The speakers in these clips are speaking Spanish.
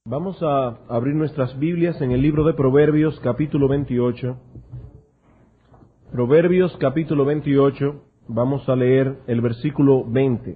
Vamos a abrir nuestras Biblias en el libro de Proverbios, capítulo 28. Proverbios, capítulo 28, vamos a leer el versículo 20.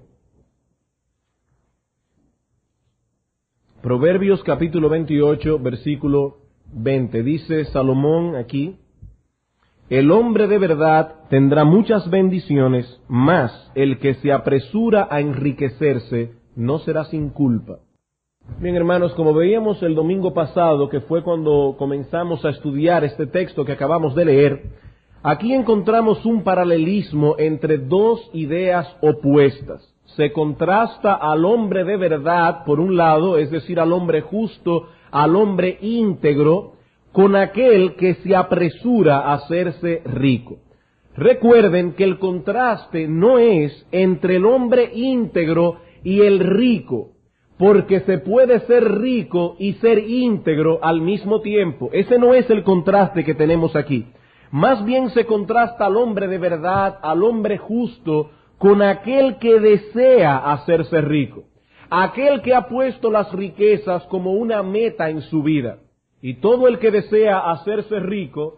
Proverbios, capítulo 28, versículo 20. Dice Salomón aquí: el hombre de verdad tendrá muchas bendiciones, mas el que se apresura a enriquecerse no será sin culpa. Bien, hermanos, como veíamos el domingo pasado, que fue cuando comenzamos a estudiar este texto que acabamos de leer, aquí encontramos un paralelismo entre dos ideas opuestas. Se contrasta al hombre de verdad, por un lado, es decir, al hombre justo, al hombre íntegro, con aquel que se apresura a hacerse rico. Recuerden que el contraste no es entre el hombre íntegro y el rico, porque se puede ser rico y ser íntegro al mismo tiempo. Ese no es el contraste que tenemos aquí. Más bien se contrasta al hombre de verdad, al hombre justo, con aquel que desea hacerse rico. Aquel que ha puesto las riquezas como una meta en su vida. Y todo el que desea hacerse rico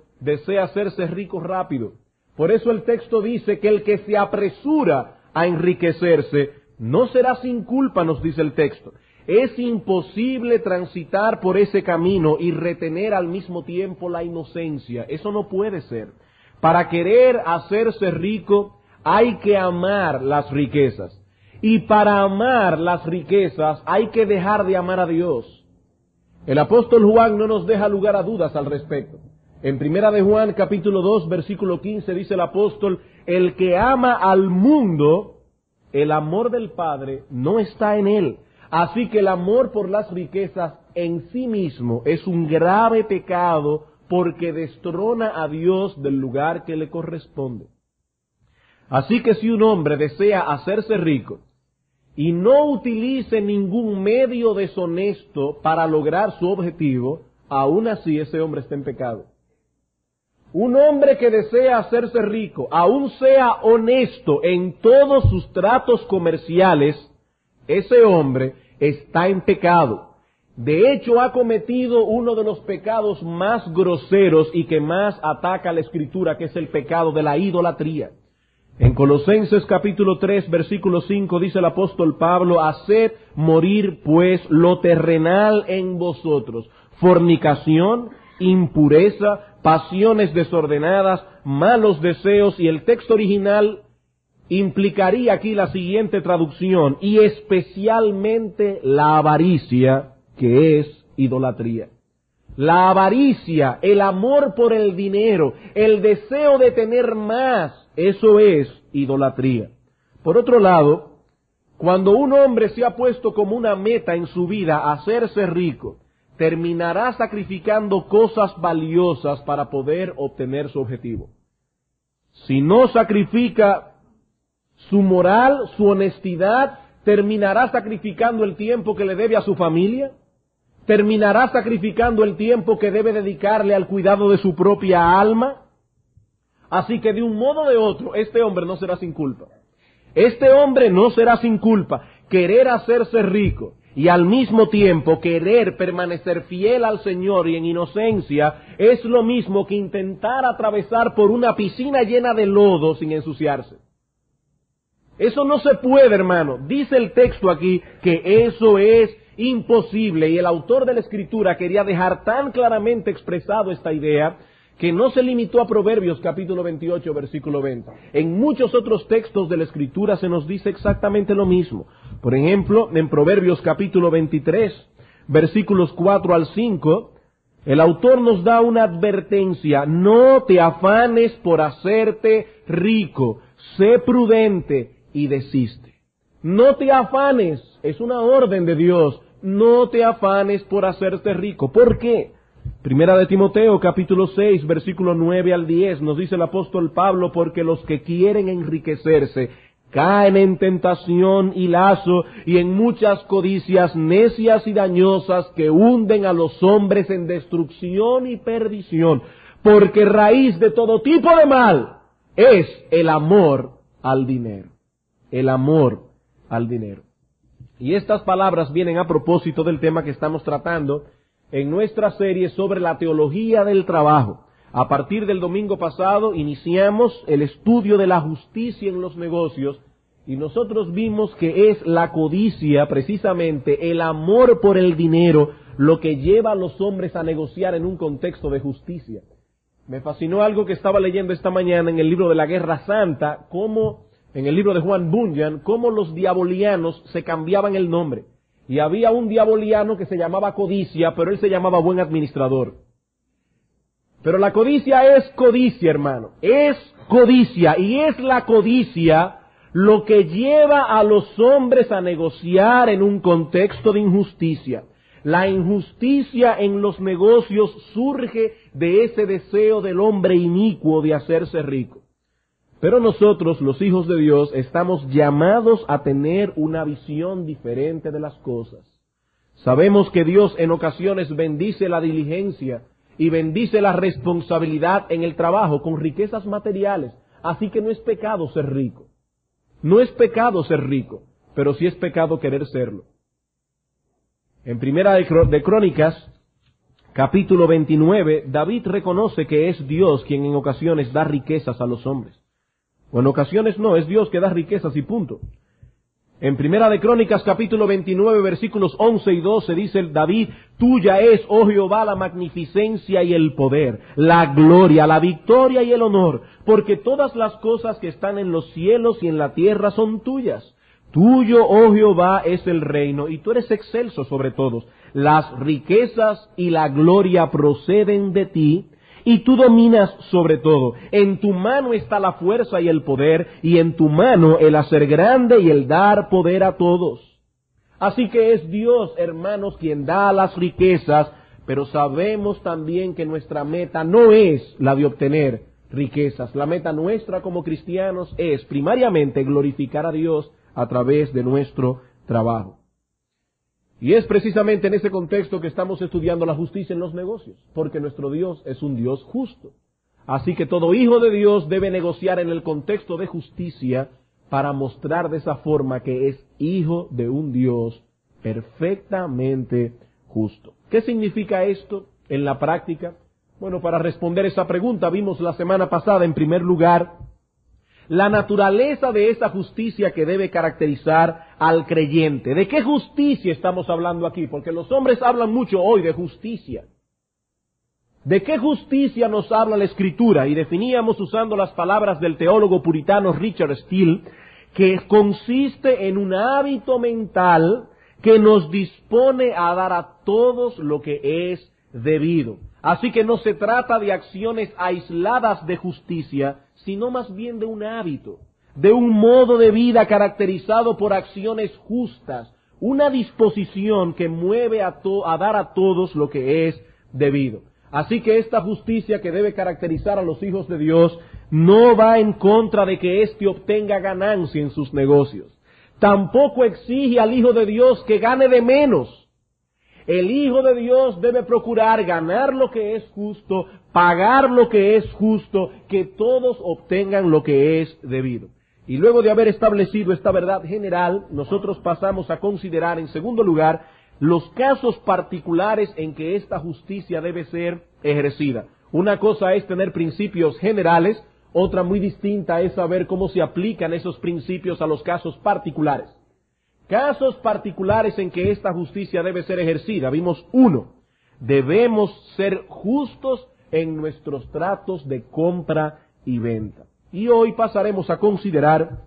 rápido. Por eso el texto dice que el que se apresura a enriquecerse no será sin culpa, nos dice el texto. Es imposible transitar por ese camino y retener al mismo tiempo la inocencia. Eso no puede ser. Para querer hacerse rico hay que amar las riquezas. Y para amar las riquezas hay que dejar de amar a Dios. El apóstol Juan no nos deja lugar a dudas al respecto. En primera de Juan, capítulo 2, versículo 15, dice el apóstol: el que ama al mundo, el amor del Padre no está en él. Así que el amor por las riquezas en sí mismo es un grave pecado, porque destrona a Dios del lugar que le corresponde. Así que si un hombre desea hacerse rico y no utilice ningún medio deshonesto para lograr su objetivo, aún así ese hombre está en pecado. Un hombre que desea hacerse rico, aún sea honesto en todos sus tratos comerciales, ese hombre está en pecado. De hecho, ha cometido uno de los pecados más groseros y que más ataca a la Escritura, que es el pecado de la idolatría. En Colosenses capítulo 3, versículo 5, dice el apóstol Pablo: haced morir pues lo terrenal en vosotros: fornicación, impureza, pasiones desordenadas, malos deseos. Y el texto original implicaría aquí la siguiente traducción: y especialmente la avaricia, que es idolatría. La avaricia, el amor por el dinero, el deseo de tener más, eso es idolatría. Por otro lado, cuando un hombre se ha puesto como una meta en su vida hacerse rico, terminará sacrificando cosas valiosas para poder obtener su objetivo. Si no sacrifica su moral, su honestidad, terminará sacrificando el tiempo que le debe a su familia, terminará sacrificando el tiempo que debe dedicarle al cuidado de su propia alma. Así que de un modo o de otro, este hombre no será sin culpa. Este hombre no será sin culpa. Querer hacerse rico y al mismo tiempo querer permanecer fiel al Señor y en inocencia es lo mismo que intentar atravesar por una piscina llena de lodo sin ensuciarse. Eso no se puede, hermano. Dice el texto aquí que eso es imposible, y el autor de la Escritura quería dejar tan claramente expresado esta idea que no se limitó a Proverbios capítulo 28, versículo 20. En muchos otros textos de la Escritura se nos dice exactamente lo mismo. Por ejemplo, en Proverbios capítulo 23, versículos 4 al 5, el autor nos da una advertencia: no te afanes por hacerte rico, sé prudente y desiste. No te afanes, es una orden de Dios. No te afanes por hacerte rico. ¿Por qué? Primera de Timoteo, capítulo 6, versículo 9 al 10, nos dice el apóstol Pablo: porque los que quieren enriquecerse caen en tentación y lazo y en muchas codicias necias y dañosas que hunden a los hombres en destrucción y perdición, porque raíz de todo tipo de mal es el amor al dinero. El amor al dinero. Y estas palabras vienen a propósito del tema que estamos tratando en nuestra serie sobre la teología del trabajo. A partir del domingo pasado iniciamos el estudio de la justicia en los negocios y nosotros vimos que es la codicia, precisamente el amor por el dinero, lo que lleva a los hombres a negociar en un contexto de justicia. Me fascinó algo que estaba leyendo esta mañana en el libro de la Guerra Santa, cómo en el libro de Juan Bunyan, cómo los diabolianos se cambiaban el nombre. Y había un diaboliano que se llamaba Codicia, pero él se llamaba Buen Administrador. Pero la codicia es codicia, hermano. Es codicia. Y es la codicia lo que lleva a los hombres a negociar en un contexto de injusticia. La injusticia en los negocios surge de ese deseo del hombre inicuo de hacerse rico. Pero nosotros, los hijos de Dios, estamos llamados a tener una visión diferente de las cosas. Sabemos que Dios en ocasiones bendice la diligencia y bendice la responsabilidad en el trabajo con riquezas materiales. Así que no es pecado ser rico. No es pecado ser rico, pero sí es pecado querer serlo. En Primera de Crónicas, capítulo 29, David reconoce que es Dios quien en ocasiones da riquezas a los hombres. O en ocasiones no, es Dios que da riquezas y punto. En Primera de Crónicas, capítulo 29, versículos 11 y 12, dice David: tuya es, oh Jehová, la magnificencia y el poder, la gloria, la victoria y el honor, porque todas las cosas que están en los cielos y en la tierra son tuyas. Tuyo, oh Jehová, es el reino, y tú eres excelso sobre todos. Las riquezas y la gloria proceden de ti, y tú dominas sobre todo. En tu mano está la fuerza y el poder, y en tu mano el hacer grande y el dar poder a todos. Así que es Dios, hermanos, quien da las riquezas, pero sabemos también que nuestra meta no es la de obtener riquezas. La meta nuestra como cristianos es primariamente glorificar a Dios a través de nuestro trabajo. Y es precisamente en ese contexto que estamos estudiando la justicia en los negocios, porque nuestro Dios es un Dios justo. Así que todo hijo de Dios debe negociar en el contexto de justicia para mostrar de esa forma que es hijo de un Dios perfectamente justo. ¿Qué significa esto en la práctica? Bueno, para responder esa pregunta vimos la semana pasada, en primer lugar, la naturaleza de esa justicia que debe caracterizar al creyente. ¿De qué justicia estamos hablando aquí? Porque los hombres hablan mucho hoy de justicia. ¿De qué justicia nos habla la Escritura? Y definíamos usando las palabras del teólogo puritano Richard Steele, que consiste en un hábito mental que nos dispone a dar a todos lo que es debido. Así que no se trata de acciones aisladas de justicia, sino más bien de un hábito, de un modo de vida caracterizado por acciones justas, una disposición que mueve a dar a todos lo que es debido. Así que esta justicia que debe caracterizar a los hijos de Dios no va en contra de que éste obtenga ganancia en sus negocios. Tampoco exige al hijo de Dios que gane de menos. El hijo de Dios debe procurar ganar lo que es justo, pagar lo que es justo, que todos obtengan lo que es debido. Y luego de haber establecido esta verdad general, nosotros pasamos a considerar, en segundo lugar, los casos particulares en que esta justicia debe ser ejercida. Una cosa es tener principios generales, otra muy distinta es saber cómo se aplican esos principios a los casos particulares. Casos particulares en que esta justicia debe ser ejercida. Vimos uno, debemos ser justos en nuestros tratos de compra y venta. Y hoy pasaremos a considerar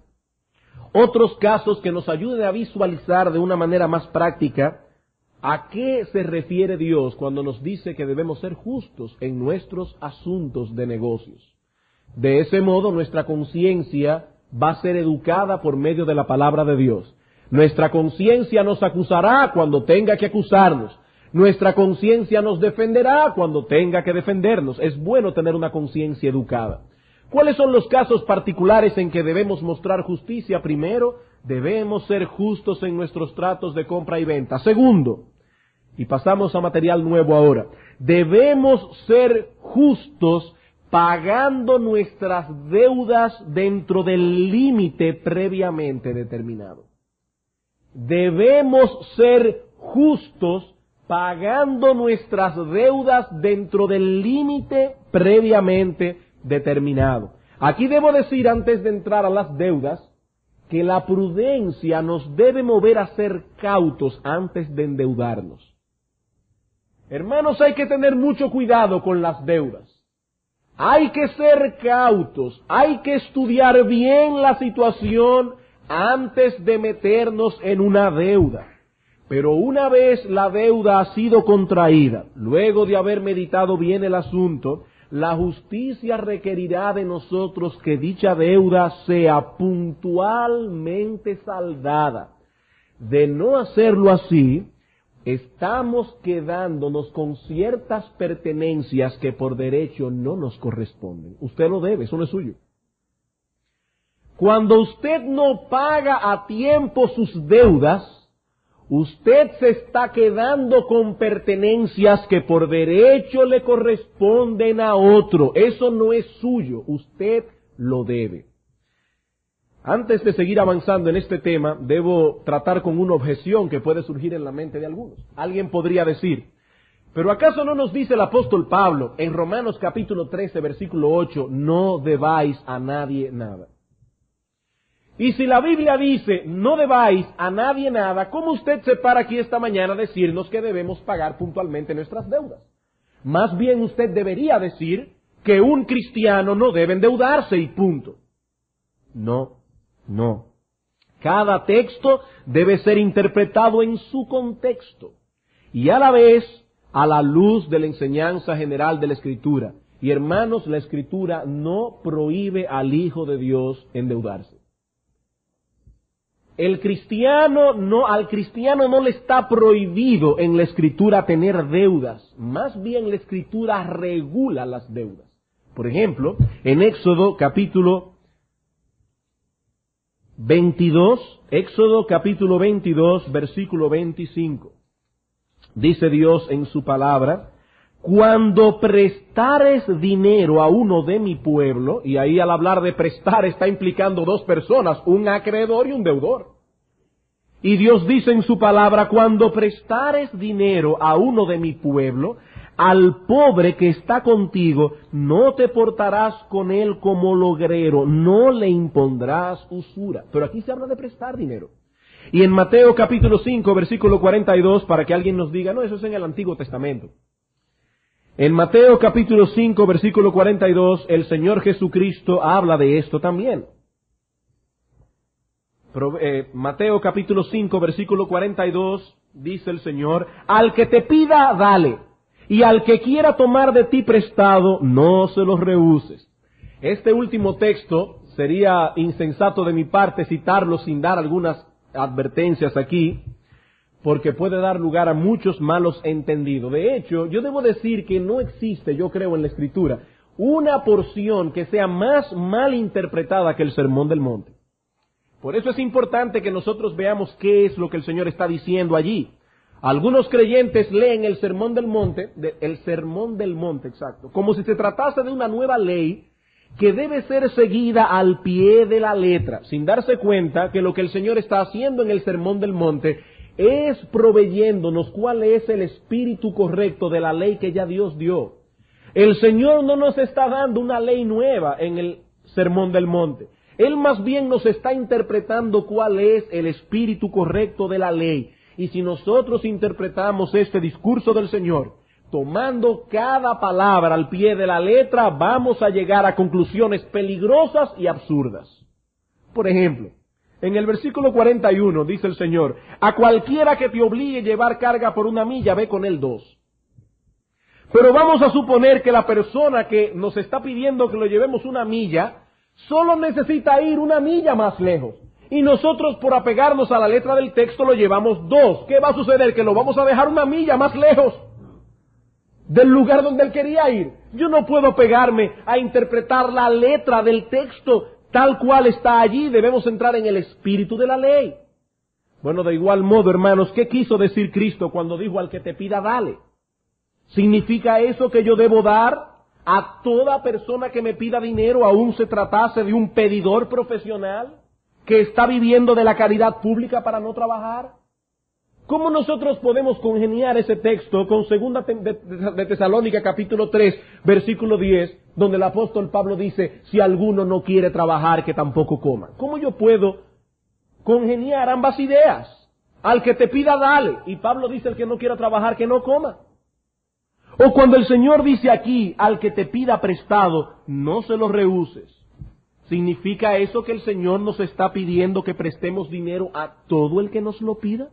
otros casos que nos ayuden a visualizar de una manera más práctica a qué se refiere Dios cuando nos dice que debemos ser justos en nuestros asuntos de negocios. De ese modo nuestra conciencia va a ser educada por medio de la palabra de Dios. Nuestra conciencia nos acusará cuando tenga que acusarnos. Nuestra conciencia nos defenderá cuando tenga que defendernos. Es bueno tener una conciencia educada. ¿Cuáles son los casos particulares en que debemos mostrar justicia? Primero, debemos ser justos en nuestros tratos de compra y venta. Segundo, y pasamos a material nuevo ahora, debemos ser justos pagando nuestras deudas dentro del límite previamente determinado. debemos ser justos pagando nuestras deudas dentro del límite previamente determinado. Aquí debo decir, antes de entrar a las deudas, que la prudencia nos debe mover a ser cautos antes de endeudarnos. Hermanos, hay que tener mucho cuidado con las deudas. Hay que ser cautos, hay que estudiar bien la situación antes de meternos en una deuda. Pero una vez la deuda ha sido contraída, luego de haber meditado bien el asunto, la justicia requerirá de nosotros que dicha deuda sea puntualmente saldada. De no hacerlo así, estamos quedándonos con ciertas pertenencias que por derecho no nos corresponden. Usted lo debe, eso no es suyo. Cuando usted no paga a tiempo sus deudas, usted se está quedando con pertenencias que por derecho le corresponden a otro. Eso no es suyo, usted lo debe. Antes de seguir avanzando en este tema, debo tratar con una objeción que puede surgir en la mente de algunos. Alguien podría decir, ¿pero acaso no nos dice el apóstol Pablo en Romanos capítulo 13, versículo 8, no debáis a nadie nada? Y si la Biblia dice, no debáis a nadie nada, ¿cómo usted se para aquí esta mañana a decirnos que debemos pagar puntualmente nuestras deudas? Más bien usted debería decir que un cristiano no debe endeudarse y punto. No. Cada texto debe ser interpretado en su contexto y a la vez a la luz de la enseñanza general de la Escritura. Y hermanos, la Escritura no prohíbe al Hijo de Dios endeudarse. Al cristiano no le está prohibido en la Escritura tener deudas. Más bien la Escritura regula las deudas. Por ejemplo, en Éxodo capítulo 22, versículo 25. Dice Dios en su palabra, cuando prestares dinero a uno de mi pueblo, y ahí al hablar de prestar está implicando dos personas, un acreedor y un deudor. Y Dios dice en su palabra, cuando prestares dinero a uno de mi pueblo, al pobre que está contigo, no te portarás con él como logrero, no le impondrás usura. Pero aquí se habla de prestar dinero. Y en Mateo capítulo 5, versículo 42, para que alguien nos diga, no, eso es en el Antiguo Testamento. En Mateo capítulo 5, versículo 42, el Señor Jesucristo habla de esto también. Mateo capítulo 5, versículo 42, dice el Señor, al que te pida, dale, y al que quiera tomar de ti prestado, no se lo rehuses. Este último texto sería insensato de mi parte citarlo sin dar algunas advertencias aquí, porque puede dar lugar a muchos malos entendidos. De hecho, yo debo decir que no existe, yo creo en la Escritura, una porción que sea más mal interpretada que el Sermón del Monte. Por eso es importante que nosotros veamos qué es lo que el Señor está diciendo allí. Algunos creyentes leen el Sermón del Monte, exacto, como si se tratase de una nueva ley que debe ser seguida al pie de la letra, sin darse cuenta que lo que el Señor está haciendo en el Sermón del Monte es proveyéndonos cuál es el espíritu correcto de la ley que ya Dios dio. El Señor no nos está dando una ley nueva en el Sermón del Monte. Él más bien nos está interpretando cuál es el espíritu correcto de la ley. Y si nosotros interpretamos este discurso del Señor, tomando cada palabra al pie de la letra, vamos a llegar a conclusiones peligrosas y absurdas. Por ejemplo, en el versículo 41 dice el Señor, a cualquiera que te obligue a llevar carga por 1 milla, ve con él 2. Pero vamos a suponer que la persona que nos está pidiendo que lo llevemos 1 milla, solo necesita ir 1 milla más lejos. Y nosotros, por apegarnos a la letra del texto, lo llevamos 2. ¿Qué va a suceder? Que lo vamos a dejar 1 milla más lejos del lugar donde él quería ir. Yo no puedo pegarme a interpretar la letra del texto tal cual está allí. Debemos entrar en el espíritu de la ley. Bueno, de igual modo, hermanos, ¿qué quiso decir Cristo cuando dijo al que te pida, dale? ¿Significa eso que yo debo dar a toda persona que me pida dinero, aun se tratase de un pedidor profesional? que está viviendo de la caridad pública para no trabajar? ¿Cómo nosotros podemos congeniar ese texto con segunda de Tesalónica capítulo 3, versículo 10, donde el apóstol Pablo dice, si alguno no quiere trabajar, que tampoco coma? ¿Cómo yo puedo congeniar ambas ideas? Al que te pida, dale. Y Pablo dice, el que no quiera trabajar, que no coma. O cuando el Señor dice aquí, al que te pida prestado, no se lo rehuses. ¿Significa eso que el Señor nos está pidiendo que prestemos dinero a todo el que nos lo pida?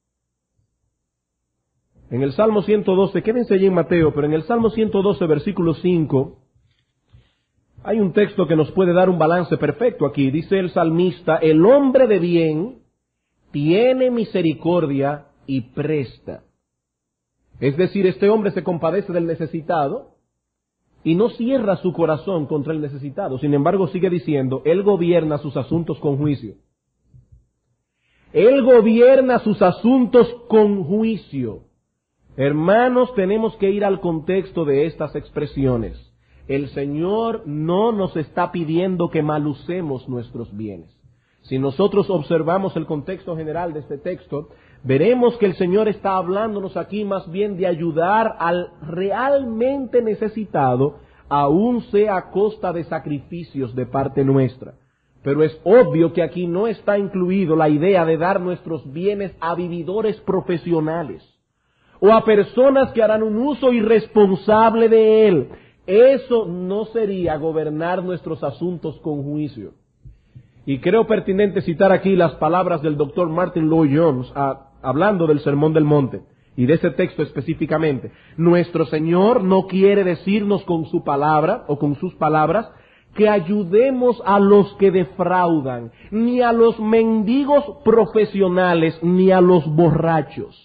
En el Salmo 112, quédense allí en Mateo, pero en el Salmo 112, versículo 5, hay un texto que nos puede dar un balance perfecto aquí. Dice el salmista, el hombre de bien tiene misericordia y presta. Es decir, este hombre se compadece del necesitado y no cierra su corazón contra el necesitado. Sin embargo, sigue diciendo, él gobierna sus asuntos con juicio. Él gobierna sus asuntos con juicio. Hermanos, tenemos que ir al contexto de estas expresiones. El Señor no nos está pidiendo que malusemos nuestros bienes. Si nosotros observamos el contexto general de este texto, veremos que el Señor está hablándonos aquí más bien de ayudar al realmente necesitado, aun sea a costa de sacrificios de parte nuestra. Pero es obvio que aquí no está incluido la idea de dar nuestros bienes a vividores profesionales o a personas que harán un uso irresponsable de él. Eso no sería gobernar nuestros asuntos con juicio. Y creo pertinente citar aquí las palabras del doctor Martin Lloyd-Jones hablando del Sermón del Monte y de ese texto específicamente. Nuestro Señor no quiere decirnos con su palabra o con sus palabras que ayudemos a los que defraudan, ni a los mendigos profesionales, ni a los borrachos.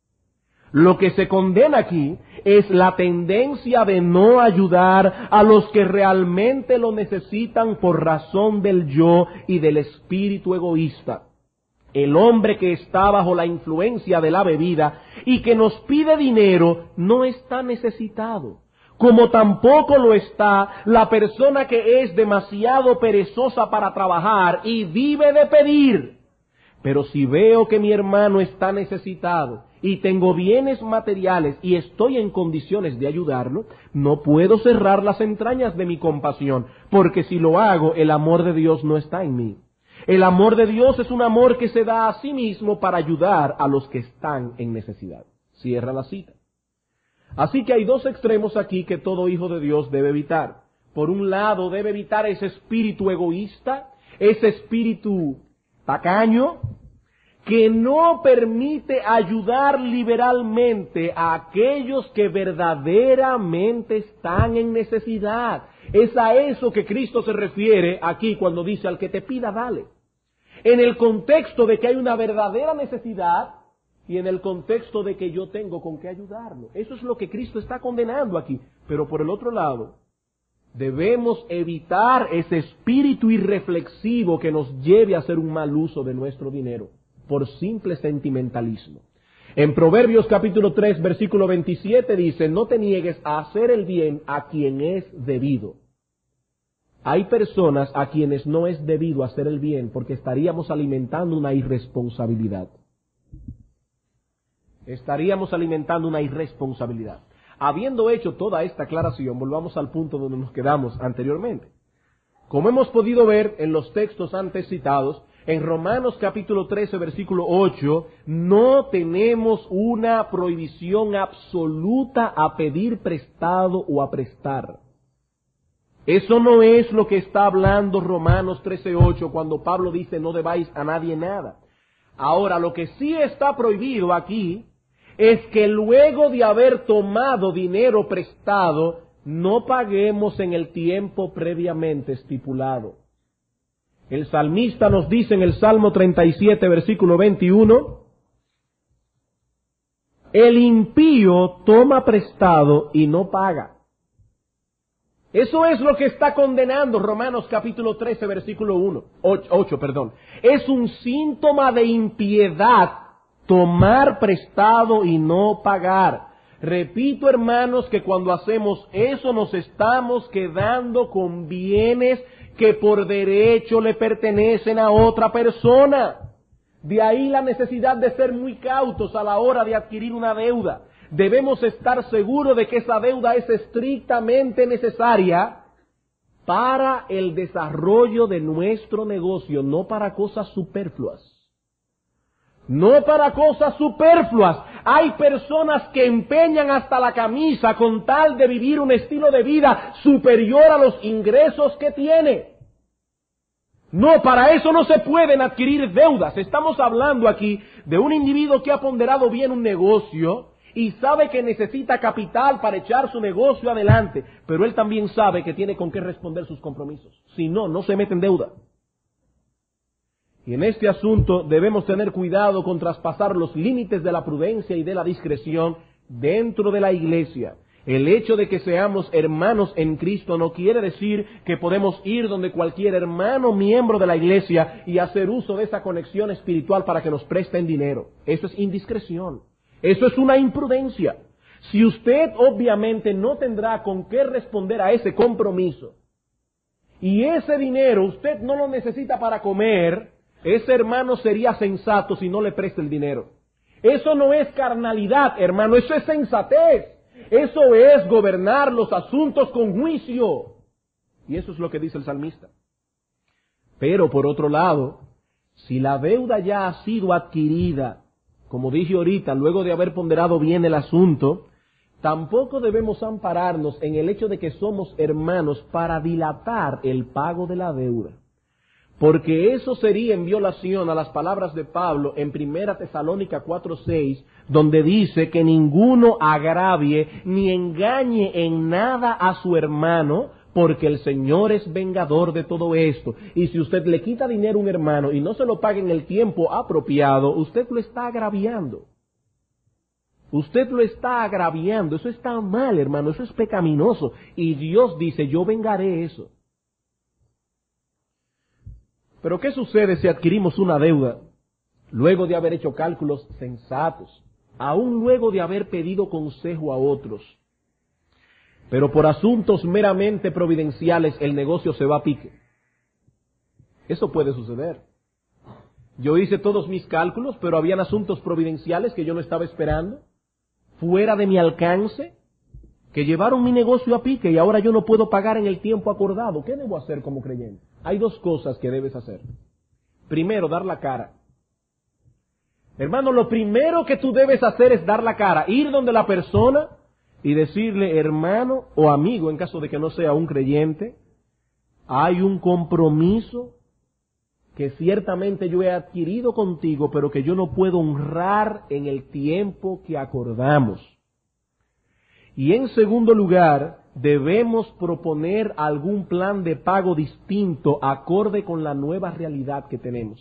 Lo que se condena aquí es la tendencia de no ayudar a los que realmente lo necesitan por razón del yo y del espíritu egoísta. El hombre que está bajo la influencia de la bebida y que nos pide dinero no está necesitado, como tampoco lo está la persona que es demasiado perezosa para trabajar y vive de pedir. Pero si veo que mi hermano está necesitado y tengo bienes materiales y estoy en condiciones de ayudarlo, no puedo cerrar las entrañas de mi compasión, porque si lo hago, el amor de Dios no está en mí. El amor de Dios es un amor que se da a sí mismo para ayudar a los que están en necesidad. Cierra la cita. Así que hay dos extremos aquí que todo hijo de Dios debe evitar. Por un lado, debe evitar ese espíritu egoísta, ese espíritu tacaño, que no permite ayudar liberalmente a aquellos que verdaderamente están en necesidad. Es a eso que Cristo se refiere aquí cuando dice al que te pida, dale. En el contexto de que hay una verdadera necesidad y en el contexto de que yo tengo con qué ayudarlo. Eso es lo que Cristo está condenando aquí. Pero por el otro lado, debemos evitar ese espíritu irreflexivo que nos lleve a hacer un mal uso de nuestro dinero por simple sentimentalismo. En Proverbios capítulo 3, versículo 27 dice, no te niegues a hacer el bien a quien es debido. Hay personas a quienes no es debido hacer el bien porque estaríamos alimentando una irresponsabilidad. Estaríamos alimentando una irresponsabilidad. Habiendo hecho toda esta aclaración, volvamos al punto donde nos quedamos anteriormente. Como hemos podido ver en los textos antes citados, en Romanos capítulo 13, versículo 8, no tenemos una prohibición absoluta a pedir prestado o a prestar. Eso no es lo que está hablando Romanos 13:8 cuando Pablo dice no debáis a nadie nada. Ahora, lo que sí está prohibido aquí es que luego de haber tomado dinero prestado, no paguemos en el tiempo previamente estipulado. El salmista nos dice en el Salmo 37, versículo 21, el impío toma prestado y no paga. Eso es lo que está condenando Romanos capítulo 13, versículo 8. Es un síntoma de impiedad tomar prestado y no pagar. Repito, hermanos, que cuando hacemos eso nos estamos quedando con bienes que por derecho le pertenecen a otra persona. De ahí la necesidad de ser muy cautos a la hora de adquirir una deuda. Debemos estar seguros de que esa deuda es estrictamente necesaria para el desarrollo de nuestro negocio, no para cosas superfluas. No para cosas superfluas. Hay personas que empeñan hasta la camisa con tal de vivir un estilo de vida superior a los ingresos que tiene. No, para eso no se pueden adquirir deudas. Estamos hablando aquí de un individuo que ha ponderado bien un negocio y sabe que necesita capital para echar su negocio adelante, pero él también sabe que tiene con qué responder sus compromisos. Si no, no se mete en deuda. Y en este asunto debemos tener cuidado con traspasar los límites de la prudencia y de la discreción dentro de la iglesia. El hecho de que seamos hermanos en Cristo no quiere decir que podemos ir donde cualquier hermano miembro de la iglesia y hacer uso de esa conexión espiritual para que nos presten dinero. Eso es indiscreción. Eso es una imprudencia. Si usted obviamente no tendrá con qué responder a ese compromiso y ese dinero usted no lo necesita para comer, ese hermano sería sensato si no le presta el dinero. Eso no es carnalidad, hermano, eso es sensatez. Eso es gobernar los asuntos con juicio. Y eso es lo que dice el salmista. Pero por otro lado, si la deuda ya ha sido adquirida, como dije ahorita, luego de haber ponderado bien el asunto, tampoco debemos ampararnos en el hecho de que somos hermanos para dilatar el pago de la deuda. Porque eso sería en violación a las palabras de Pablo en 1 Tesalónica 4:6, donde dice que ninguno agravie ni engañe en nada a su hermano, porque el Señor es vengador de todo esto. Y si usted le quita dinero a un hermano y no se lo paga en el tiempo apropiado, usted lo está agraviando. Usted lo está agraviando. Eso está mal, hermano. Eso es pecaminoso. Y Dios dice, yo vengaré eso. Pero ¿qué sucede si adquirimos una deuda luego de haber hecho cálculos sensatos, aún luego de haber pedido consejo a otros? Pero por asuntos meramente providenciales el negocio se va a pique. Eso puede suceder. Yo hice todos mis cálculos, pero habían asuntos providenciales que yo no estaba esperando, fuera de mi alcance, que llevaron mi negocio a pique y ahora yo no puedo pagar en el tiempo acordado. ¿Qué debo hacer como creyente? Hay dos cosas que debes hacer. Primero, dar la cara. Hermano, lo primero que tú debes hacer es dar la cara. Ir donde la persona y decirle, hermano o amigo, en caso de que no sea un creyente, hay un compromiso que ciertamente yo he adquirido contigo, pero que yo no puedo honrar en el tiempo que acordamos. Y en segundo lugar, debemos proponer algún plan de pago distinto acorde con la nueva realidad que tenemos.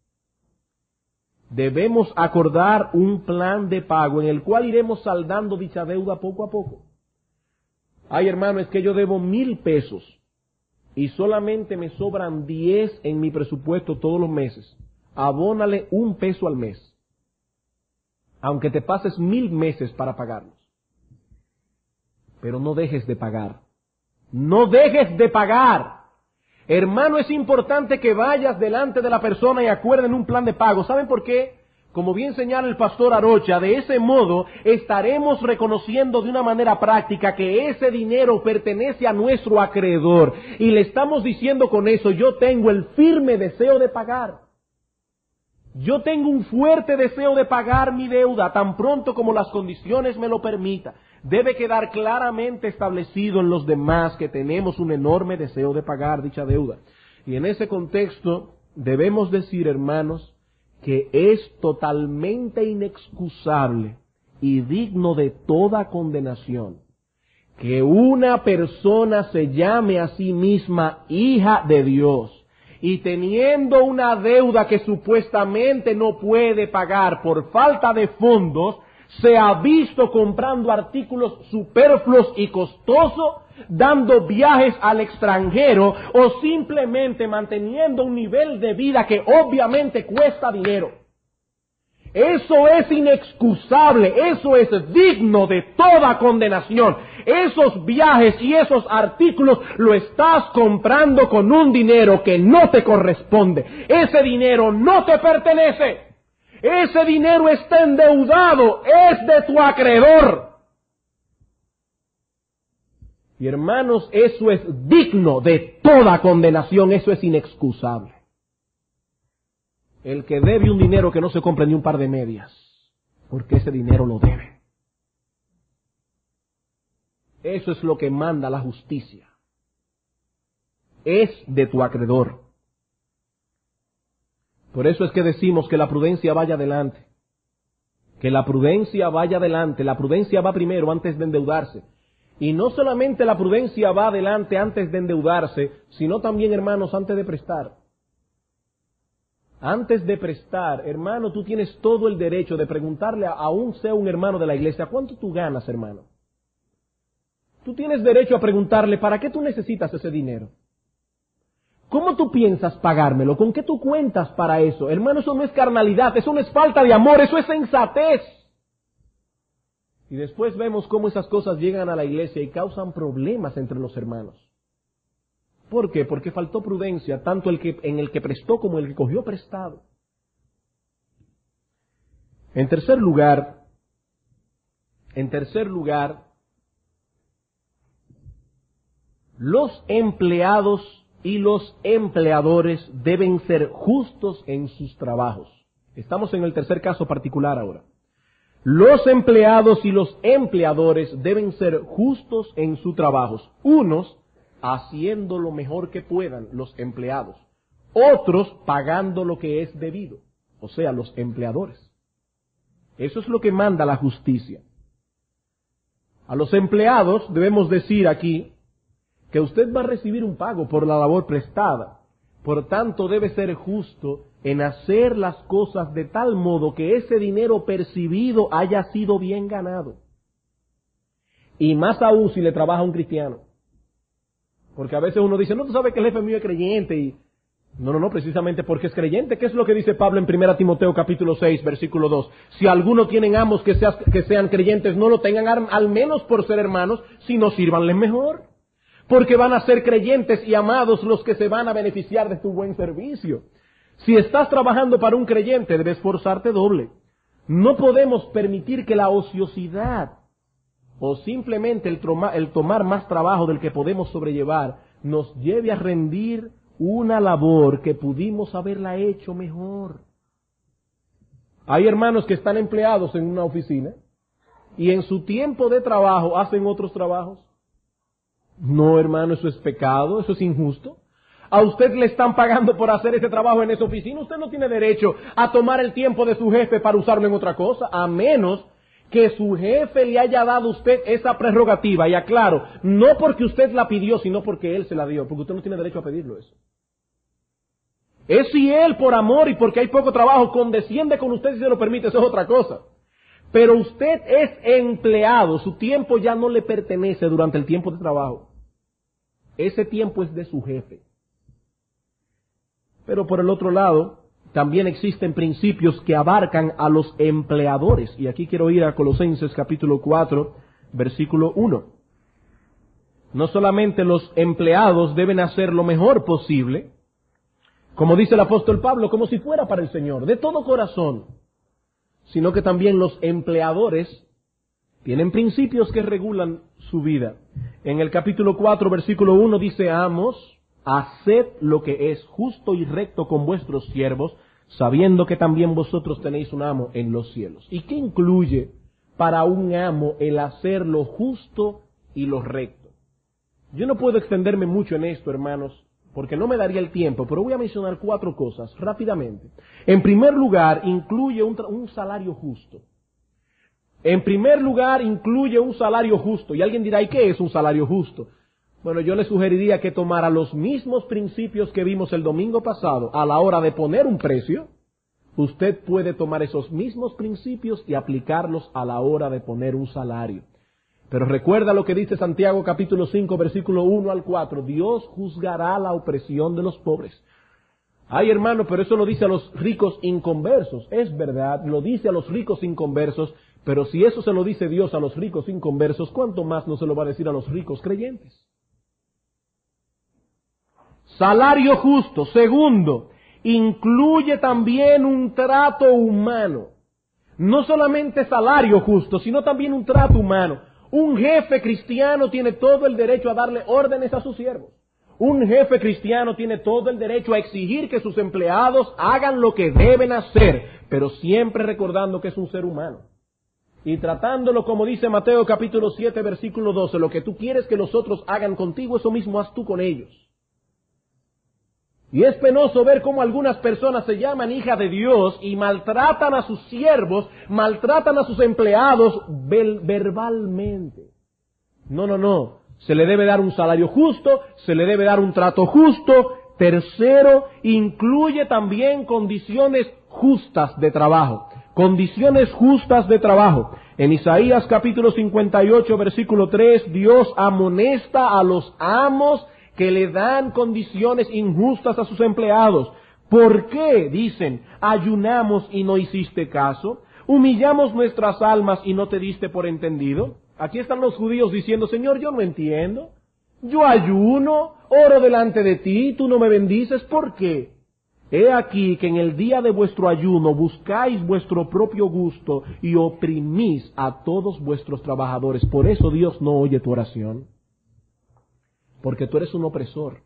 Debemos acordar un plan de pago en el cual iremos saldando dicha deuda poco a poco. Ay, hermano, es que yo debo 1,000 pesos y solamente me sobran 10 en mi presupuesto todos los meses. Abónale 1 peso al mes, aunque te pases 1,000 meses para pagarlos. Pero no dejes de pagar. No dejes de pagar. Hermano, es importante que vayas delante de la persona y acuerden un plan de pago. ¿Saben por qué? Como bien señala el pastor Arocha, de ese modo estaremos reconociendo de una manera práctica que ese dinero pertenece a nuestro acreedor. Y le estamos diciendo con eso, yo tengo el firme deseo de pagar. Yo tengo un fuerte deseo de pagar mi deuda tan pronto como las condiciones me lo permitan. Debe quedar claramente establecido en los demás que tenemos un enorme deseo de pagar dicha deuda. Y en ese contexto debemos decir, hermanos, que es totalmente inexcusable y digno de toda condenación que una persona se llame a sí misma hija de Dios y teniendo una deuda que supuestamente no puede pagar por falta de fondos, se ha visto comprando artículos superfluos y costosos, dando viajes al extranjero o simplemente manteniendo un nivel de vida que obviamente cuesta dinero. Eso es inexcusable, eso es digno de toda condenación. Esos viajes y esos artículos lo estás comprando con un dinero que no te corresponde. Ese dinero no te pertenece. Ese dinero está endeudado, es de tu acreedor. Y hermanos, eso es digno de toda condenación, eso es inexcusable. El que debe un dinero que no se compre ni un par de medias, porque ese dinero lo debe. Eso es lo que manda la justicia. Es de tu acreedor. Por eso es que decimos que la prudencia vaya adelante. Que la prudencia vaya adelante. La prudencia va primero antes de endeudarse. Y no solamente la prudencia va adelante antes de endeudarse, sino también, hermanos, antes de prestar. Antes de prestar, hermano, tú tienes todo el derecho de preguntarle aún sea un hermano de la iglesia, ¿cuánto tú ganas, hermano? Tú tienes derecho a preguntarle, ¿para qué tú necesitas ese dinero? ¿Cómo tú piensas pagármelo? ¿Con qué tú cuentas para eso? Hermano, eso no es carnalidad, eso no es falta de amor, eso es sensatez. Y después vemos cómo esas cosas llegan a la iglesia y causan problemas entre los hermanos. ¿Por qué? Porque faltó prudencia, tanto en el que prestó como el que cogió prestado. En tercer lugar, los empleados y los empleadores deben ser justos en sus trabajos. Estamos en el tercer caso particular ahora. Los empleados y los empleadores deben ser justos en sus trabajos. Unos haciendo lo mejor que puedan, los empleados. Otros pagando lo que es debido, o sea, los empleadores. Eso es lo que manda la justicia. A los empleados debemos decir aquí que usted va a recibir un pago por la labor prestada. Por tanto, debe ser justo en hacer las cosas de tal modo que ese dinero percibido haya sido bien ganado. Y más aún si le trabaja a un cristiano. Porque a veces uno dice, no, tú sabes que el jefe mío es creyente. Y no, precisamente porque es creyente. ¿Qué es lo que dice Pablo en 1 Timoteo capítulo 6, versículo 2? Si alguno tienen amos que sean creyentes, no lo tengan al menos por ser hermanos, sino sírvanles mejor. Porque van a ser creyentes y amados los que se van a beneficiar de tu buen servicio. Si estás trabajando para un creyente, debes esforzarte doble. No podemos permitir que la ociosidad o simplemente el tomar más trabajo del que podemos sobrellevar nos lleve a rendir una labor que pudimos haberla hecho mejor. Hay hermanos que están empleados en una oficina y en su tiempo de trabajo hacen otros trabajos. No, hermano, eso es pecado, eso es injusto. A usted le están pagando por hacer ese trabajo en esa oficina. Usted no tiene derecho a tomar el tiempo de su jefe para usarlo en otra cosa, a menos que su jefe le haya dado a usted esa prerrogativa. Y aclaro, no porque usted la pidió, sino porque él se la dio, porque usted no tiene derecho a pedirlo eso. Es si él por amor y porque hay poco trabajo condesciende con usted y se lo permite, eso es otra cosa. Pero usted es empleado, su tiempo ya no le pertenece durante el tiempo de trabajo. Ese tiempo es de su jefe. Pero por el otro lado, también existen principios que abarcan a los empleadores. Y aquí quiero ir a Colosenses capítulo 4, versículo 1. No solamente los empleados deben hacer lo mejor posible, como dice el apóstol Pablo, como si fuera para el Señor, de todo corazón, sino que también los empleadores tienen principios que regulan su vida. En el capítulo 4, versículo 1 dice, amos, haced lo que es justo y recto con vuestros siervos, sabiendo que también vosotros tenéis un amo en los cielos. ¿Y qué incluye para un amo el hacer lo justo y lo recto? Yo no puedo extenderme mucho en esto, hermanos, porque no me daría el tiempo, pero voy a mencionar 4 cosas rápidamente. En primer lugar, incluye un salario justo. En primer lugar, incluye un salario justo. Y alguien dirá, ¿y qué es un salario justo? Bueno, yo le sugeriría que tomara los mismos principios que vimos el domingo pasado a la hora de poner un precio. Usted puede tomar esos mismos principios y aplicarlos a la hora de poner un salario. Pero recuerda lo que dice Santiago capítulo 5, versículo 1 al 4. Dios juzgará la opresión de los pobres. Ay, hermano, pero eso lo dice a los ricos inconversos. Es verdad, lo dice a los ricos inconversos, pero si eso se lo dice Dios a los ricos inconversos, ¿cuánto más no se lo va a decir a los ricos creyentes? Salario justo. Segundo, incluye también un trato humano. No solamente salario justo, sino también un trato humano. Un jefe cristiano tiene todo el derecho a darle órdenes a sus siervos. Un jefe cristiano tiene todo el derecho a exigir que sus empleados hagan lo que deben hacer, pero siempre recordando que es un ser humano. Y tratándolo como dice Mateo capítulo 7, versículo 12, lo que tú quieres que los otros hagan contigo, eso mismo haz tú con ellos. Y es penoso ver cómo algunas personas se llaman hijas de Dios y maltratan a sus siervos, maltratan a sus empleados verbalmente. No. Se le debe dar un salario justo, se le debe dar un trato justo. Tercero, incluye también condiciones justas de trabajo. Condiciones justas de trabajo. En Isaías capítulo 58, versículo 3, Dios amonesta a los amos que le dan condiciones injustas a sus empleados. ¿Por qué? Dicen, ayunamos y no hiciste caso, humillamos nuestras almas y no te diste por entendido. Aquí están los judíos diciendo, Señor, yo no entiendo, yo ayuno, oro delante de ti, tú no me bendices, ¿por qué? He aquí que en el día de vuestro ayuno buscáis vuestro propio gusto y oprimís a todos vuestros trabajadores. Por eso Dios no oye tu oración. Porque tú eres un opresor.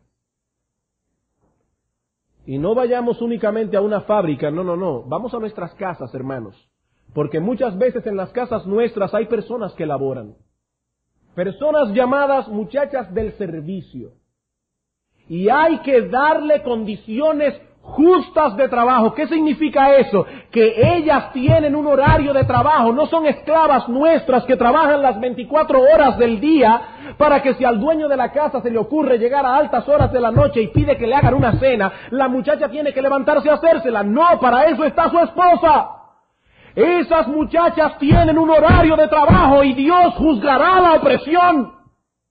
Y no vayamos únicamente a una fábrica, no. Vamos a nuestras casas, hermanos. Porque muchas veces en las casas nuestras hay personas que laboran. Personas llamadas muchachas del servicio. Y hay que darle condiciones justas de trabajo. ¿Qué significa eso? Que ellas tienen un horario de trabajo, no son esclavas nuestras que trabajan las 24 horas del día para que si al dueño de la casa se le ocurre llegar a altas horas de la noche y pide que le hagan una cena, la muchacha tiene que levantarse a hacérsela. No, para eso está su esposa. Esas muchachas tienen un horario de trabajo y Dios juzgará la opresión.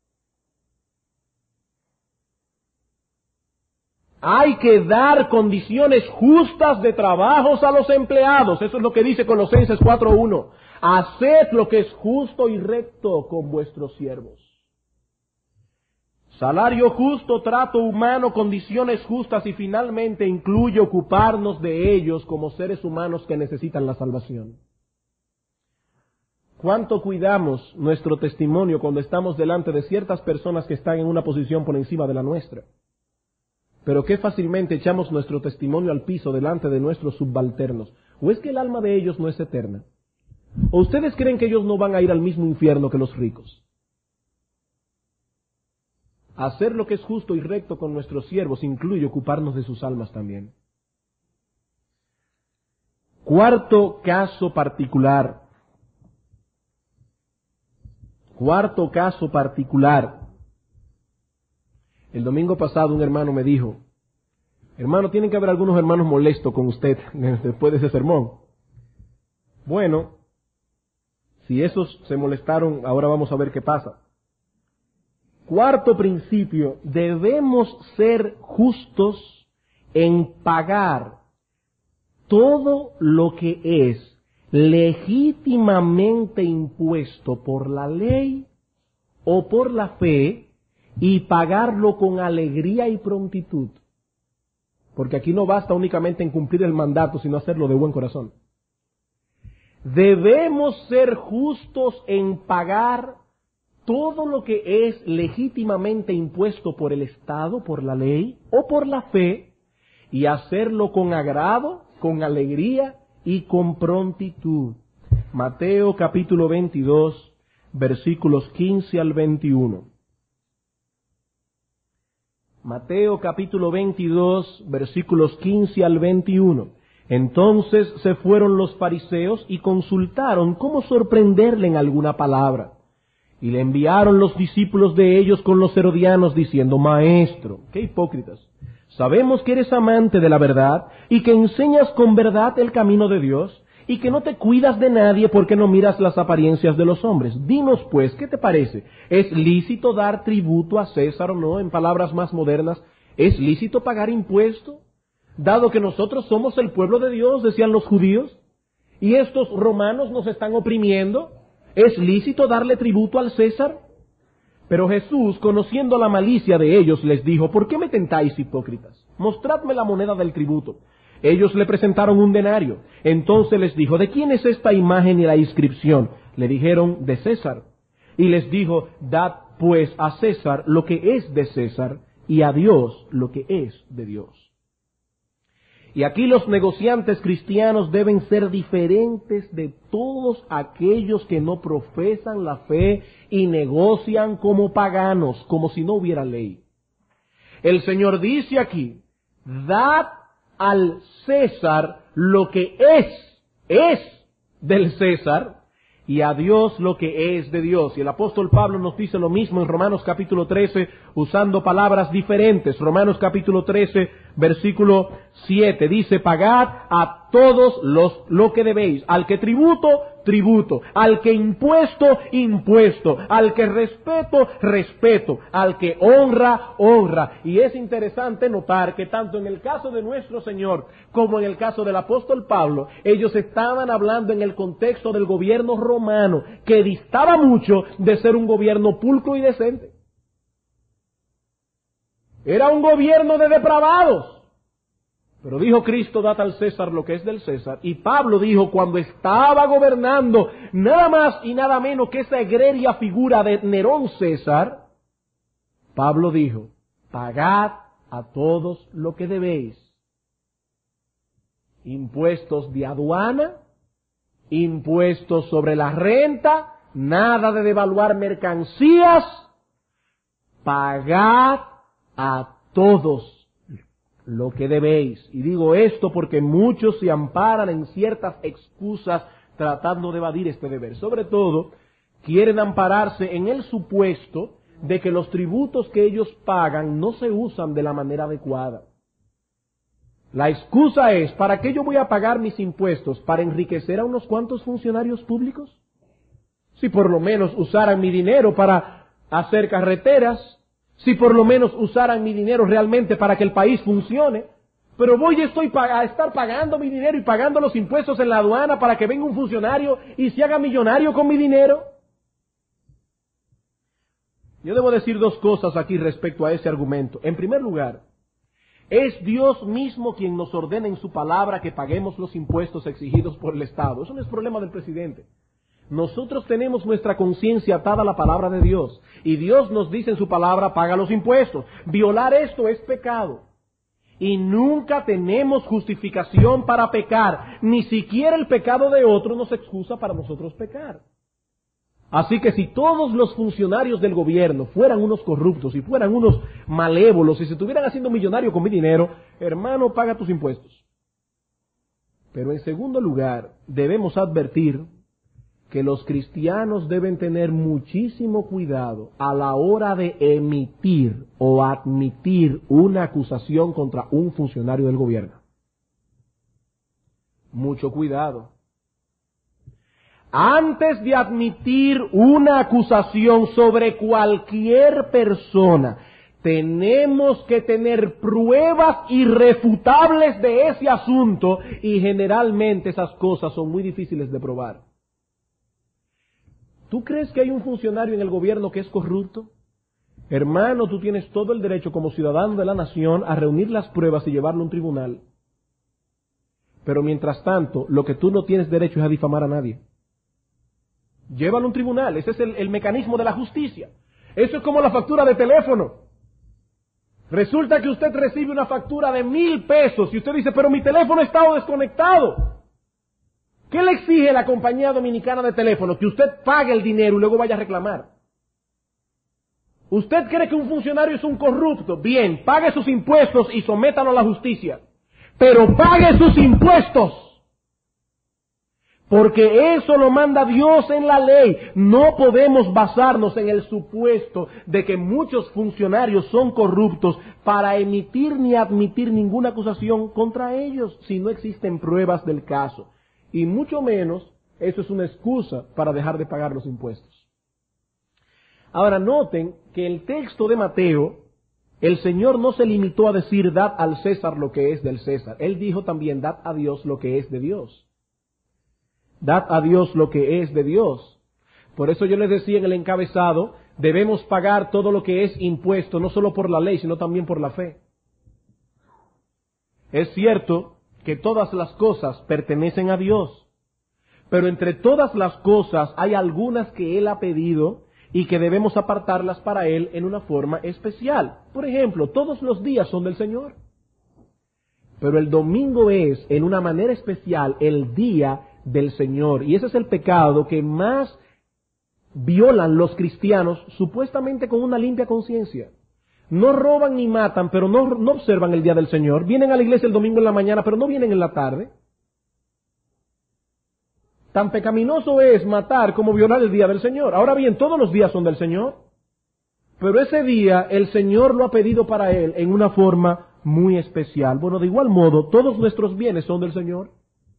Hay que dar condiciones justas de trabajos a los empleados. Eso es lo que dice Colosenses 4:1. Haced lo que es justo y recto con vuestros siervos. Salario justo, trato humano, condiciones justas y finalmente incluye ocuparnos de ellos como seres humanos que necesitan la salvación. ¿Cuánto cuidamos nuestro testimonio cuando estamos delante de ciertas personas que están en una posición por encima de la nuestra? Pero qué fácilmente echamos nuestro testimonio al piso delante de nuestros subalternos. ¿O es que el alma de ellos no es eterna? ¿O ustedes creen que ellos no van a ir al mismo infierno que los ricos? Hacer lo que es justo y recto con nuestros siervos incluye ocuparnos de sus almas también. Cuarto caso particular. El domingo pasado un hermano me dijo, hermano, tienen que haber algunos hermanos molestos con usted después de ese sermón. Bueno, si esos se molestaron, ahora vamos a ver qué pasa. Cuarto principio, debemos ser justos en pagar todo lo que es legítimamente impuesto por la ley o por la fe y pagarlo con alegría y prontitud. Porque aquí no basta únicamente en cumplir el mandato, sino hacerlo de buen corazón. Debemos ser justos en pagar todo lo que es legítimamente impuesto por el Estado, por la ley o por la fe, y hacerlo con agrado, con alegría y con prontitud. Mateo capítulo 22, versículos 15 al 21. Mateo capítulo 22, versículos 15 al 21. Entonces se fueron los fariseos y consultaron cómo sorprenderle en alguna palabra. Y le enviaron los discípulos de ellos con los herodianos diciendo, Maestro, qué hipócritas, sabemos que eres amante de la verdad y que enseñas con verdad el camino de Dios y que no te cuidas de nadie porque no miras las apariencias de los hombres. Dinos pues, ¿qué te parece? ¿Es lícito dar tributo a César o no? En palabras más modernas, ¿es lícito pagar impuesto? dado que nosotros somos el pueblo de Dios, decían los judíos, y estos romanos nos están oprimiendo, ¿es lícito darle tributo al César? Pero Jesús, conociendo la malicia de ellos, les dijo, ¿por qué me tentáis, hipócritas? Mostradme la moneda del tributo. Ellos le presentaron un denario. Entonces les dijo, ¿de quién es esta imagen y la inscripción? Le dijeron, de César. Y les dijo, dad pues a César lo que es de César, y a Dios lo que es de Dios. Y aquí los negociantes cristianos deben ser diferentes de todos aquellos que no profesan la fe y negocian como paganos, como si no hubiera ley. El Señor dice aquí, dad al César lo que es del César, y a Dios lo que es de Dios. Y el apóstol Pablo nos dice lo mismo en Romanos capítulo 13, usando palabras diferentes. Romanos capítulo 13, versículo 7, dice, pagad a todos lo que debéis. Al que tributo, tributo. Al que impuesto, impuesto. Al que respeto, respeto. Al que honra, honra. Y es interesante notar que tanto en el caso de nuestro Señor como en el caso del apóstol Pablo, ellos estaban hablando en el contexto del gobierno romano, que distaba mucho de ser un gobierno pulcro y decente. Era un gobierno de depravados. Pero dijo Cristo, dad al César lo que es del César. Y Pablo dijo, cuando estaba gobernando nada más y nada menos que esa egregia figura de Nerón César, Pablo dijo, pagad a todos lo que debéis. Impuestos de aduana, impuestos sobre la renta, nada de devaluar mercancías, pagad a todos lo que debéis. Y digo esto porque muchos se amparan en ciertas excusas tratando de evadir este deber. Sobre todo, quieren ampararse en el supuesto de que los tributos que ellos pagan no se usan de la manera adecuada. La excusa es, ¿para qué yo voy a pagar mis impuestos? ¿Para enriquecer a unos cuantos funcionarios públicos? Si por lo menos usaran mi dinero para hacer carreteras, si por lo menos usaran mi dinero realmente para que el país funcione, pero estoy a estar pagando mi dinero y pagando los impuestos en la aduana para que venga un funcionario y se haga millonario con mi dinero. Yo debo decir dos cosas aquí respecto a ese argumento. En primer lugar, es Dios mismo quien nos ordena en su palabra que paguemos los impuestos exigidos por el Estado. Eso no es problema del presidente. Nosotros tenemos nuestra conciencia atada a la palabra de Dios. Y Dios nos dice en su palabra, paga los impuestos. Violar esto es pecado. Y nunca tenemos justificación para pecar. Ni siquiera el pecado de otro nos excusa para nosotros pecar. Así que si todos los funcionarios del gobierno fueran unos corruptos y fueran unos malévolos y se estuvieran haciendo millonarios con mi dinero, hermano, paga tus impuestos. Pero en segundo lugar, debemos advertir que los cristianos deben tener muchísimo cuidado a la hora de emitir o admitir una acusación contra un funcionario del gobierno. Mucho cuidado. Antes de admitir una acusación sobre cualquier persona, tenemos que tener pruebas irrefutables de ese asunto y generalmente esas cosas son muy difíciles de probar. ¿Tú crees que hay un funcionario en el gobierno que es corrupto? Hermano, tú tienes todo el derecho como ciudadano de la nación a reunir las pruebas y llevarlo a un tribunal. Pero mientras tanto, lo que tú no tienes derecho es a difamar a nadie. Llévalo a un tribunal, ese es el mecanismo de la justicia. Eso es como la factura de teléfono. Resulta que usted recibe una factura de 1,000 pesos y usted dice, pero mi teléfono ha estado desconectado. ¿Qué le exige la compañía dominicana de teléfono? Que usted pague el dinero y luego vaya a reclamar. ¿Usted cree que un funcionario es un corrupto? Bien, pague sus impuestos y sométalo a la justicia. Pero pague sus impuestos. Porque eso lo manda Dios en la ley. No podemos basarnos en el supuesto de que muchos funcionarios son corruptos para emitir ni admitir ninguna acusación contra ellos si no existen pruebas del caso. Y mucho menos, eso es una excusa para dejar de pagar los impuestos. Ahora noten que el texto de Mateo el Señor no se limitó a decir, dad al César lo que es del César. Él dijo también, dad a Dios lo que es de Dios. Dad a Dios lo que es de Dios. Por eso yo les decía en el encabezado, debemos pagar todo lo que es impuesto, no solo por la ley, sino también por la fe. Es cierto que todas las cosas pertenecen a Dios, pero entre todas las cosas hay algunas que Él ha pedido y que debemos apartarlas para Él en una forma especial. Por ejemplo, todos los días son del Señor, pero el domingo es, en una manera especial, el día del Señor. Y ese es el pecado que más violan los cristianos, supuestamente con una limpia conciencia. No roban ni matan, pero no observan el día del Señor. Vienen a la iglesia el domingo en la mañana, pero no vienen en la tarde. Tan pecaminoso es matar como violar el día del Señor. Ahora bien, todos los días son del Señor, pero ese día el Señor lo ha pedido para Él en una forma muy especial. Bueno, de igual modo, todos nuestros bienes son del Señor.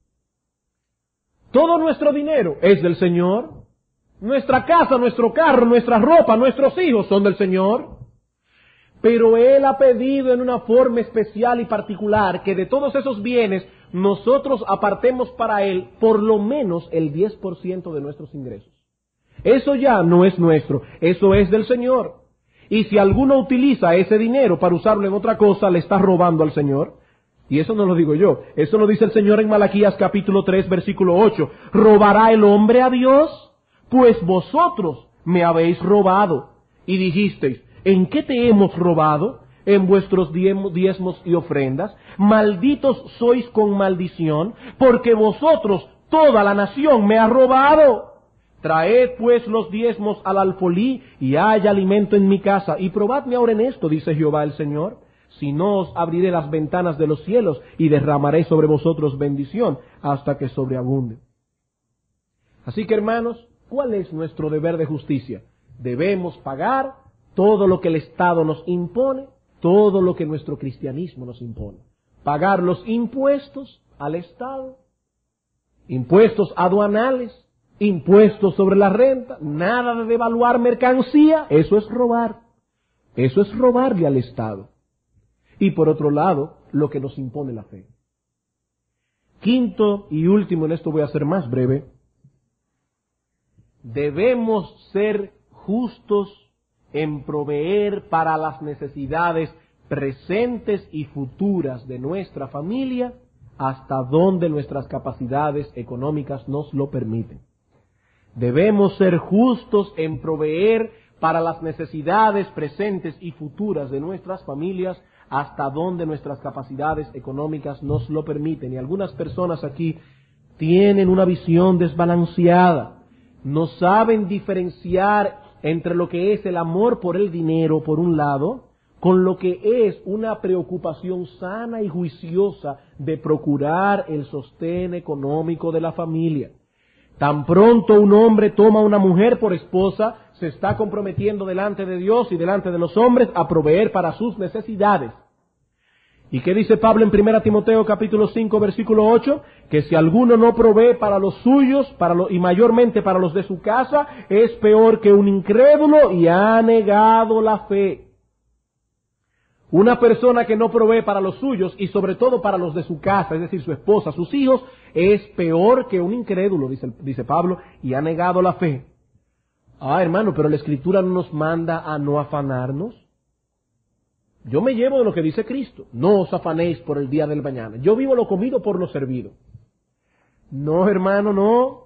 Todo nuestro dinero es del Señor. Nuestra casa, nuestro carro, nuestra ropa, nuestros hijos son del Señor. Pero Él ha pedido en una forma especial y particular que de todos esos bienes nosotros apartemos para Él por lo menos el 10% de nuestros ingresos. Eso ya no es nuestro, eso es del Señor. Y si alguno utiliza ese dinero para usarlo en otra cosa, le está robando al Señor. Y eso no lo digo yo, eso lo dice el Señor en Malaquías capítulo 3, versículo 8. ¿Robará el hombre a Dios? Pues vosotros me habéis robado. Y dijisteis, ¿en qué te hemos robado? En vuestros diezmos y ofrendas. Malditos sois con maldición, porque vosotros, toda la nación, me ha robado. Traed pues los diezmos al alfolí, y haya alimento en mi casa. Y probadme ahora en esto, dice Jehová el Señor. Si no, os abriré las ventanas de los cielos, y derramaré sobre vosotros bendición, hasta que sobreabunde. Así que, hermanos, ¿cuál es nuestro deber de justicia? Debemos pagar todo lo que el Estado nos impone, todo lo que nuestro cristianismo nos impone. Pagar los impuestos al Estado, impuestos aduanales, impuestos sobre la renta, nada de devaluar mercancía, eso es robar. Eso es robarle al Estado. Y por otro lado, lo que nos impone la fe. Quinto y último, en esto voy a ser más breve, debemos ser justos en proveer para las necesidades presentes y futuras de nuestra familia hasta donde nuestras capacidades económicas nos lo permiten. Debemos ser justos en proveer para las necesidades presentes y futuras de nuestras familias hasta donde nuestras capacidades económicas nos lo permiten. Y algunas personas aquí tienen una visión desbalanceada. No saben diferenciar entre lo que es el amor por el dinero, por un lado, con lo que es una preocupación sana y juiciosa de procurar el sostén económico de la familia. Tan pronto un hombre toma a una mujer por esposa, se está comprometiendo delante de Dios y delante de los hombres a proveer para sus necesidades. ¿Y qué dice Pablo en 1 Timoteo capítulo 5 versículo 8? Que si alguno no provee para los suyos, y mayormente para los de su casa, es peor que un incrédulo y ha negado la fe. Una persona que no provee para los suyos y sobre todo para los de su casa, es decir, su esposa, sus hijos, es peor que un incrédulo, dice Pablo, y ha negado la fe. Hermano, pero la Escritura no nos manda a no afanarnos. Yo me llevo de lo que dice Cristo. No os afanéis por el día del mañana. Yo vivo lo comido por lo servido. No, hermano, no.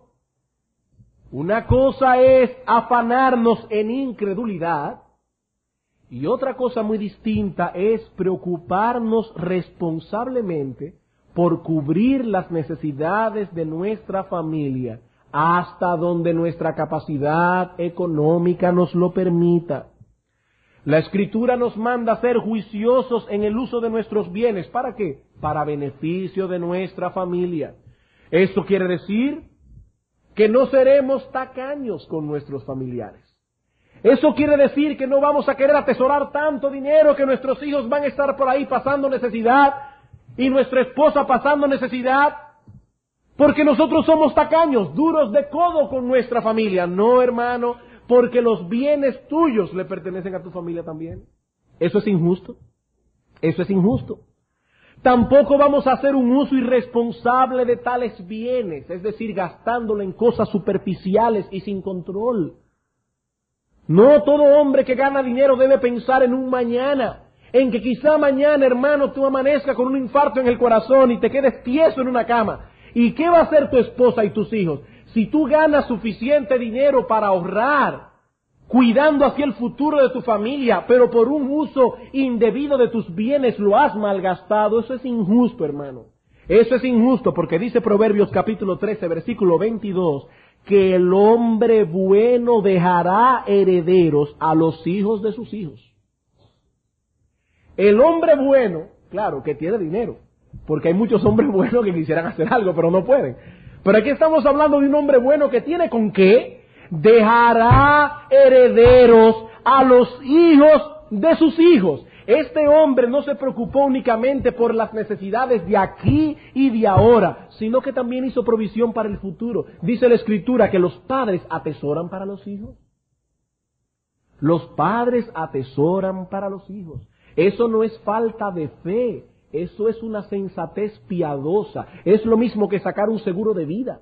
Una cosa es afanarnos en incredulidad y otra cosa muy distinta es preocuparnos responsablemente por cubrir las necesidades de nuestra familia hasta donde nuestra capacidad económica nos lo permita. La Escritura nos manda a ser juiciosos en el uso de nuestros bienes. ¿Para qué? Para beneficio de nuestra familia. Esto quiere decir que no seremos tacaños con nuestros familiares. Eso quiere decir que no vamos a querer atesorar tanto dinero que nuestros hijos van a estar por ahí pasando necesidad y nuestra esposa pasando necesidad porque nosotros somos tacaños, duros de codo con nuestra familia. No, hermano, porque los bienes tuyos le pertenecen a tu familia también. Eso es injusto. Eso es injusto. Tampoco vamos a hacer un uso irresponsable de tales bienes, es decir, gastándolo en cosas superficiales y sin control. No todo hombre que gana dinero debe pensar en un mañana, en que quizá mañana, hermano, tú amanezcas con un infarto en el corazón y te quedes tieso en una cama. ¿Y qué va a hacer tu esposa y tus hijos? Si tú ganas suficiente dinero para ahorrar, cuidando hacia el futuro de tu familia, pero por un uso indebido de tus bienes lo has malgastado, eso es injusto, hermano. Eso es injusto porque dice Proverbios capítulo 13, versículo 22, que el hombre bueno dejará herederos a los hijos de sus hijos. El hombre bueno, claro, que tiene dinero, porque hay muchos hombres buenos que quisieran hacer algo, pero no pueden. Pero aquí estamos hablando de un hombre bueno que tiene con qué. Dejará herederos a los hijos de sus hijos. Este hombre no se preocupó únicamente por las necesidades de aquí y de ahora, sino que también hizo provisión para el futuro. Dice la Escritura que los padres atesoran para los hijos. Los padres atesoran para los hijos. Eso no es falta de fe, eso es una sensatez piadosa. Es lo mismo que sacar un seguro de vida.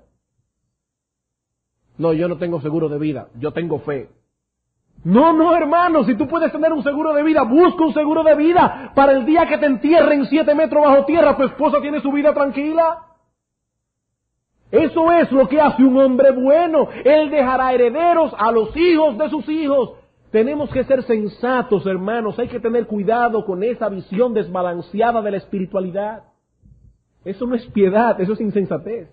No, yo no tengo seguro de vida, yo tengo fe. No, hermano, si tú puedes tener un seguro de vida, busca un seguro de vida para el día que te entierren 7 metros bajo tierra, tu esposa tiene su vida tranquila. Eso es lo que hace un hombre bueno. Él dejará herederos a los hijos de sus hijos. Tenemos que ser sensatos, hermanos, hay que tener cuidado con esa visión desbalanceada de la espiritualidad. Eso no es piedad, eso es insensatez.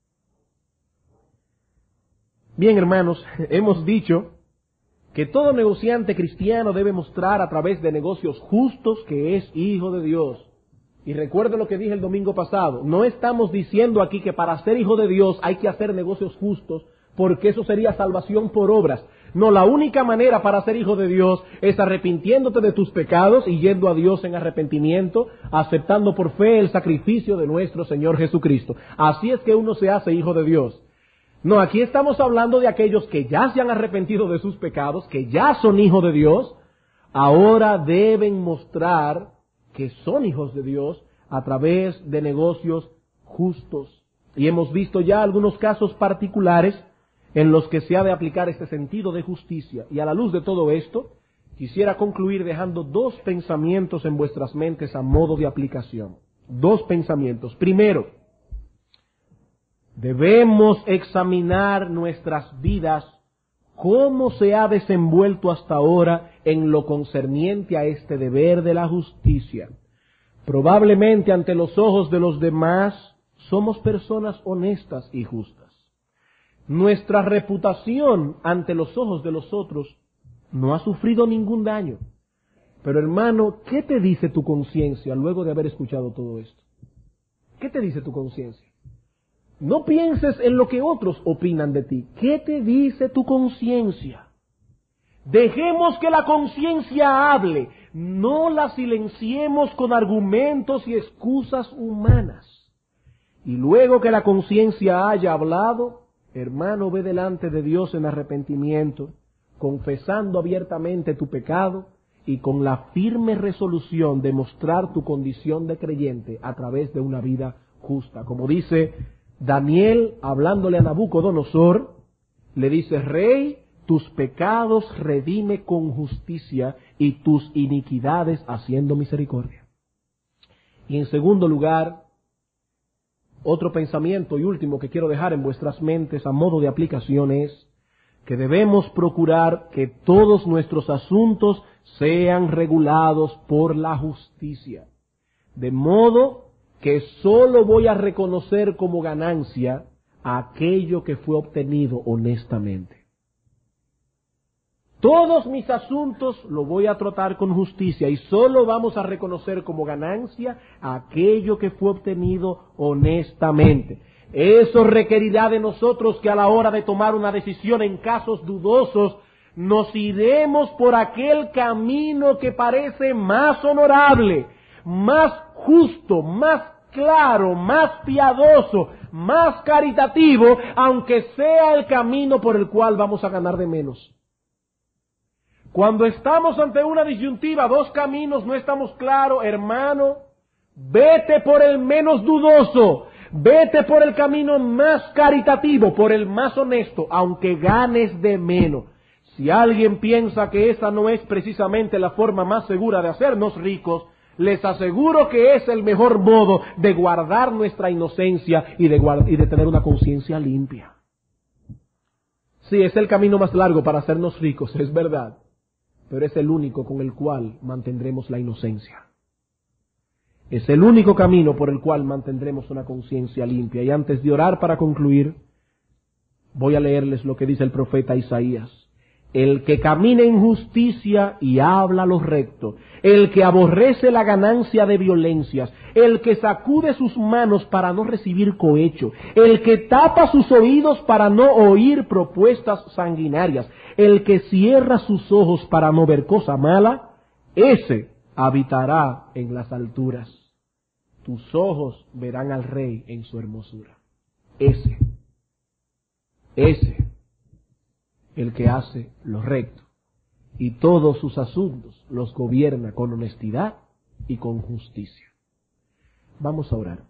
Bien, hermanos, hemos dicho que todo negociante cristiano debe mostrar a través de negocios justos que es hijo de Dios. Y recuerde lo que dije el domingo pasado, no estamos diciendo aquí que para ser hijo de Dios hay que hacer negocios justos, porque eso sería salvación por obras. No, la única manera para ser hijo de Dios es arrepintiéndote de tus pecados y yendo a Dios en arrepentimiento, aceptando por fe el sacrificio de nuestro Señor Jesucristo. Así es que uno se hace hijo de Dios. No, aquí estamos hablando de aquellos que ya se han arrepentido de sus pecados, que ya son hijos de Dios, ahora deben mostrar que son hijos de Dios a través de negocios justos. Y hemos visto ya algunos casos particulares en los que se ha de aplicar este sentido de justicia. Y a la luz de todo esto, quisiera concluir dejando 2 pensamientos en vuestras mentes a modo de aplicación. 2 pensamientos. Primero, debemos examinar nuestras vidas, cómo se ha desenvuelto hasta ahora en lo concerniente a este deber de la justicia. Probablemente ante los ojos de los demás somos personas honestas y justas. Nuestra reputación ante los ojos de los otros no ha sufrido ningún daño. Pero hermano, ¿qué te dice tu conciencia luego de haber escuchado todo esto? ¿Qué te dice tu conciencia? No pienses en lo que otros opinan de ti. ¿Qué te dice tu conciencia? Dejemos que la conciencia hable. No la silenciemos con argumentos y excusas humanas. Y luego que la conciencia haya hablado, hermano, ve delante de Dios en arrepentimiento, confesando abiertamente tu pecado y con la firme resolución de mostrar tu condición de creyente a través de una vida justa. Como dice Daniel, hablándole a Nabucodonosor, le dice: Rey, tus pecados redime con justicia y tus iniquidades haciendo misericordia. Y en segundo lugar, otro pensamiento y último que quiero dejar en vuestras mentes a modo de aplicación es que debemos procurar que todos nuestros asuntos sean regulados por la justicia, de modo que sólo voy a reconocer como ganancia aquello que fue obtenido honestamente. Todos mis asuntos los voy a tratar con justicia y sólo vamos a reconocer como ganancia aquello que fue obtenido honestamente. Eso requerirá de nosotros que a la hora de tomar una decisión en casos dudosos, nos iremos por aquel camino que parece más honorable, más justo, más claro, más piadoso, más caritativo, aunque sea el camino por el cual vamos a ganar de menos. Cuando estamos ante una disyuntiva, dos caminos, no estamos claros, hermano, vete por el menos dudoso, vete por el camino más caritativo, por el más honesto, aunque ganes de menos. Si alguien piensa que esa no es precisamente la forma más segura de hacernos ricos, les aseguro que es el mejor modo de guardar nuestra inocencia y de tener una conciencia limpia. Sí, es el camino más largo para hacernos ricos, es verdad, pero es el único con el cual mantendremos la inocencia. Es el único camino por el cual mantendremos una conciencia limpia. Y antes de orar para concluir, voy a leerles lo que dice el profeta Isaías. El que camina en justicia y habla lo recto, el que aborrece la ganancia de violencias, el que sacude sus manos para no recibir cohecho, el que tapa sus oídos para no oír propuestas sanguinarias, el que cierra sus ojos para no ver cosa mala, ese habitará en las alturas. Tus ojos verán al Rey en su hermosura. Ese, el que hace lo recto y todos sus asuntos los gobierna con honestidad y con justicia. Vamos a orar.